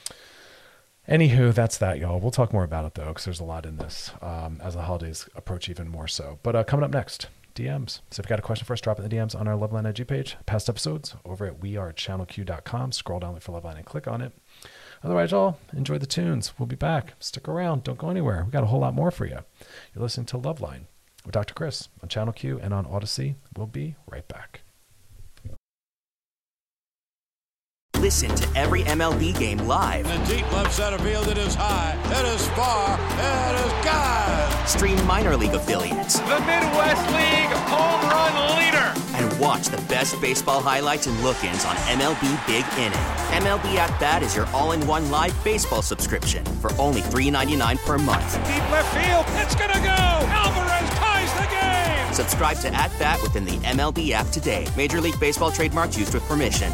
Anywho, that's that, y'all. We'll talk more about it, though, because there's a lot in this as the holidays approach even more so. But coming up next, DMs. So if you've got a question for us, drop it in the DMs on our Loveline IG page. Past episodes over at wearechannelq.com. Scroll down for Loveline and click on it. Otherwise, y'all, enjoy the tunes. We'll be back. Stick around. Don't go anywhere. We got a whole lot more for you. You're listening to Loveline with Dr. Chris on Channel Q and on Odyssey. We'll be right back. Listen to every MLB game live. In the deep left center field, it is high, it is far, it is gone. Stream minor league affiliates. The Midwest League home run leader. And watch the best baseball highlights and look-ins on MLB Big Inning. MLB At Bat is your all-in-one live baseball subscription for only $3.99 per month. Deep left field, it's gonna go. Alvarez ties the game. Subscribe to At Bat within the MLB app today. Major League Baseball trademarks used with permission.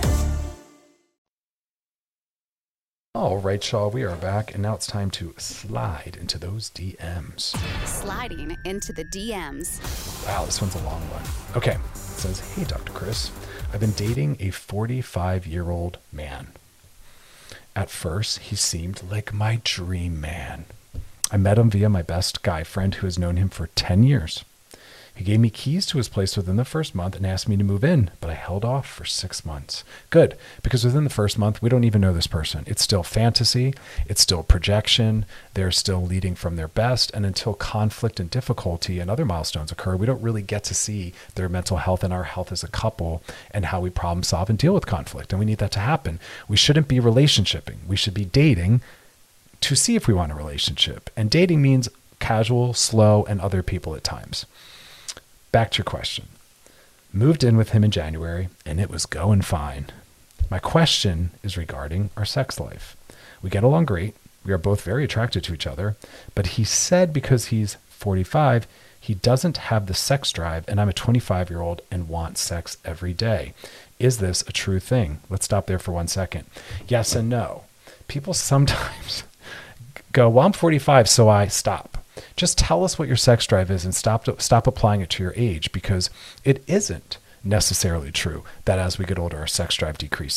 All right, y'all, we are back, and now it's time to slide into those DMs. Sliding into the DMs. Wow, this one's a long one. Okay, it says, hey, Dr. Chris, I've been dating a 45-year-old man. At first, he seemed like my dream man. I met him via my best guy friend who has known him for 10 years. He gave me keys to his place within the first month and asked me to move in, but I held off for 6 months. Good, because within the first month, we don't even know this person. It's still fantasy. It's still projection. They're still leading from their best. And until conflict and difficulty and other milestones occur, we don't really get to see their mental health and our health as a couple and how we problem solve and deal with conflict. And we need that to happen. We shouldn't be relationshiping. We should be dating to see if we want a relationship. And dating means casual, slow, and other people at times. Back to your question. Moved in with him in January, and it was going fine. My question is regarding our sex life. We get along great. We are both very attracted to each other, but he said because he's 45, he doesn't have the sex drive, and I'm a 25-year-old and want sex every day. Is this a true thing? Let's stop there for 1 second. Yes and no. People sometimes go, well, I'm 45, so I stop. Just tell us what your sex drive is and stop applying it to your age, because it isn't necessarily true that as we get older, our sex drive decreases.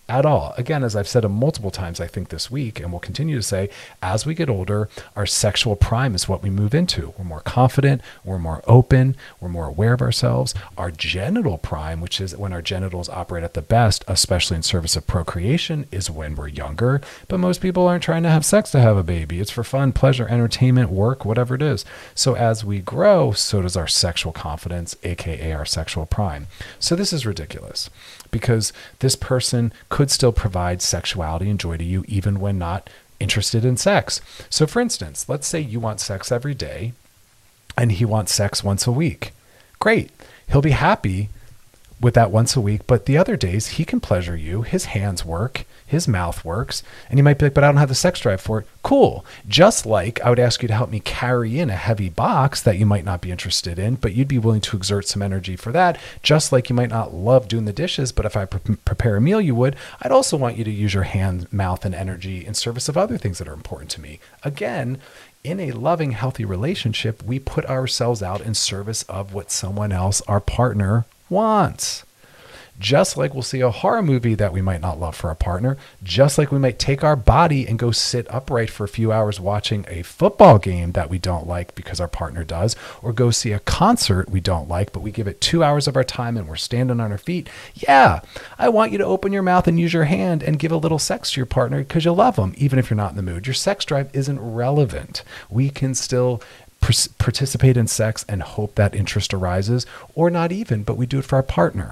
at all. Again, as I've said multiple times, I think this week, and will continue to say, as we get older, our sexual prime is what we move into. We're more confident, we're more open, we're more aware of ourselves. Our genital prime, which is when our genitals operate at the best, especially in service of procreation, is when we're younger. But most people aren't trying to have sex to have a baby. It's for fun, pleasure, entertainment, work, whatever it is. So as we grow, so does our sexual confidence, aka our sexual prime. So this is ridiculous, because this person could still provide sexuality and joy to you even when not interested in sex. So for instance, let's say you want sex every day and he wants sex once a week. Great. He'll be happy with that once a week, but the other days he can pleasure you. His hands work, his mouth works, and you might be like, but I don't have the sex drive for it. Cool. Just like I would ask you to help me carry in a heavy box that you might not be interested in, but you'd be willing to exert some energy for that. Just like you might not love doing the dishes, but if I prepare a meal, you would. I'd also want you to use your hand, mouth, and energy in service of other things that are important to me. Again, in a loving, healthy relationship, we put ourselves out in service of what someone else, our partner, wants. Just like we'll see a horror movie that we might not love for a partner, just like we might take our body and go sit upright for a few hours watching a football game that we don't like because our partner does, or go see a concert we don't like, but we give it 2 hours of our time and we're standing on our feet. Yeah, I want you to open your mouth and use your hand and give a little sex to your partner because you love them, even if you're not in the mood. Your sex drive isn't relevant. We can still participate in sex and hope that interest arises, or not even, but we do it for our partner.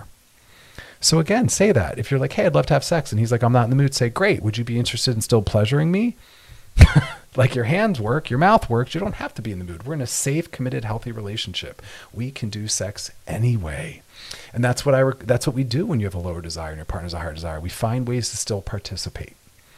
So again, say that. If you're like, hey, I'd love to have sex, and he's like, I'm not in the mood, say, great. Would you be interested in still pleasuring me? Like your hands work, your mouth works. You don't have to be in the mood. We're in a safe, committed, healthy relationship. We can do sex anyway. And that's what we do when you have a lower desire and your partner's a higher desire. We find ways to still participate.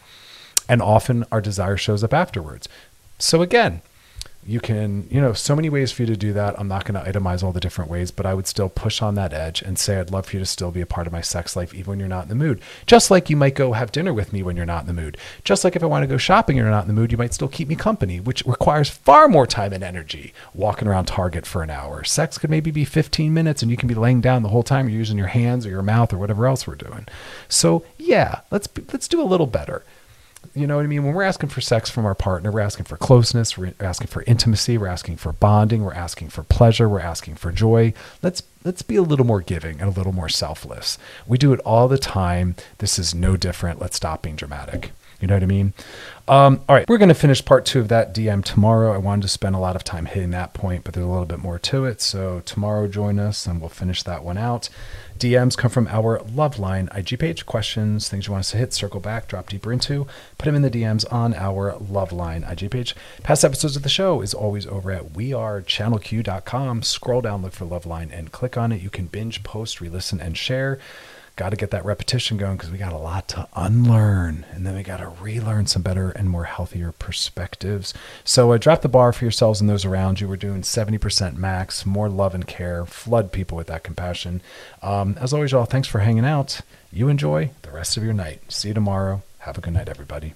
And often our desire shows up afterwards. So again, you can, so many ways for you to do that. I'm not going to itemize all the different ways, but I would still push on that edge and say, I'd love for you to still be a part of my sex life, even when you're not in the mood. Just like you might go have dinner with me when you're not in the mood. Just like if I want to go shopping and you're not in the mood, you might still keep me company, which requires far more time and energy walking around Target for an hour. Sex could maybe be 15 minutes and you can be laying down the whole time. You're using your hands or your mouth or whatever else we're doing. So yeah, let's do a little better. You know what I mean? When we're asking for sex from our partner, we're asking for closeness, we're asking for intimacy, we're asking for bonding, we're asking for pleasure, we're asking for joy. Let's be a little more giving and a little more selfless. We do it all the time. This is no different. Let's stop being dramatic. You know what I mean? All right, we're going to finish part 2 of that DM tomorrow. I wanted to spend a lot of time hitting that point, but there's a little bit more to it. So tomorrow, join us and we'll finish that one out. DMs come from our Loveline IG page. Questions, things you want us to hit, circle back, drop deeper into, put them in the DMs on our Loveline IG page. Past episodes of the show is always over at wearechannelq.com. Scroll down, look for Loveline, and click on it. You can binge, post, re-listen, and share. Got to get that repetition going because we got a lot to unlearn, and then we got to relearn some better and more healthier perspectives. So drop the bar for yourselves and those around you. We're doing 70% max, more love and care, flood people with that compassion. As always, y'all, thanks for hanging out. You enjoy the rest of your night. See you tomorrow. Have a good night, everybody.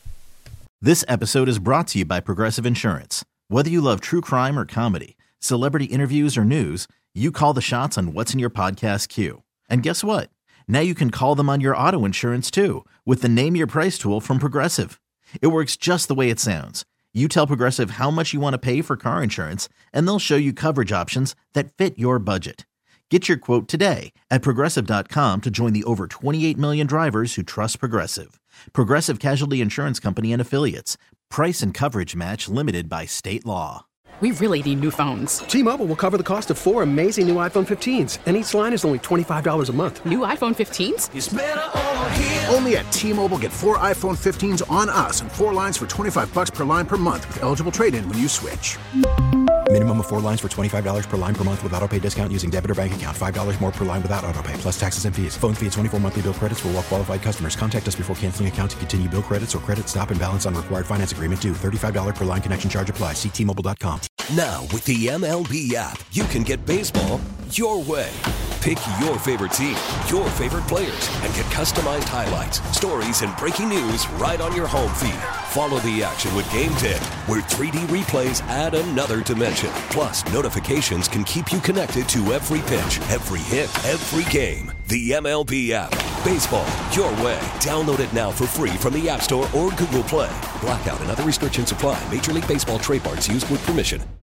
This episode is brought to you by Progressive Insurance. Whether you love true crime or comedy, celebrity interviews or news, you call the shots on what's in your podcast queue. And guess what? Now you can call them on your auto insurance too with the Name Your Price tool from Progressive. It works just the way it sounds. You tell Progressive how much you want to pay for car insurance, and they'll show you coverage options that fit your budget. Get your quote today at Progressive.com to join the over 28 million drivers who trust Progressive. Progressive Casualty Insurance Company and Affiliates. Price and coverage match limited by state law. We really need new phones. T-Mobile will cover the cost of 4 amazing new iPhone 15s, and each line is only $25 a month. New iPhone 15s? It's better over here. Only at T-Mobile, get 4 iPhone 15s on us and 4 lines for $25 per line per month with eligible trade-in when you switch. Minimum of 4 lines for $25 per line per month with autopay discount using debit or bank account. $5 more per line without autopay, plus taxes and fees. Phone fee at 24 monthly bill credits for well-qualified customers. Contact us before canceling account to continue bill credits or credit stop and balance on required finance agreement due. $35 per line connection charge applies. See T-Mobile.com. Now, with the MLB app, you can get baseball your way. Pick your favorite team, your favorite players, and get customized highlights, stories, and breaking news right on your home feed. Follow the action with Game Day, where 3D replays add another dimension. Plus, notifications can keep you connected to every pitch, every hit, every game. The MLB app. Baseball, your way. Download it now for free from the App Store or Google Play. Blackout and other restrictions apply. Major League Baseball trademarks used with permission.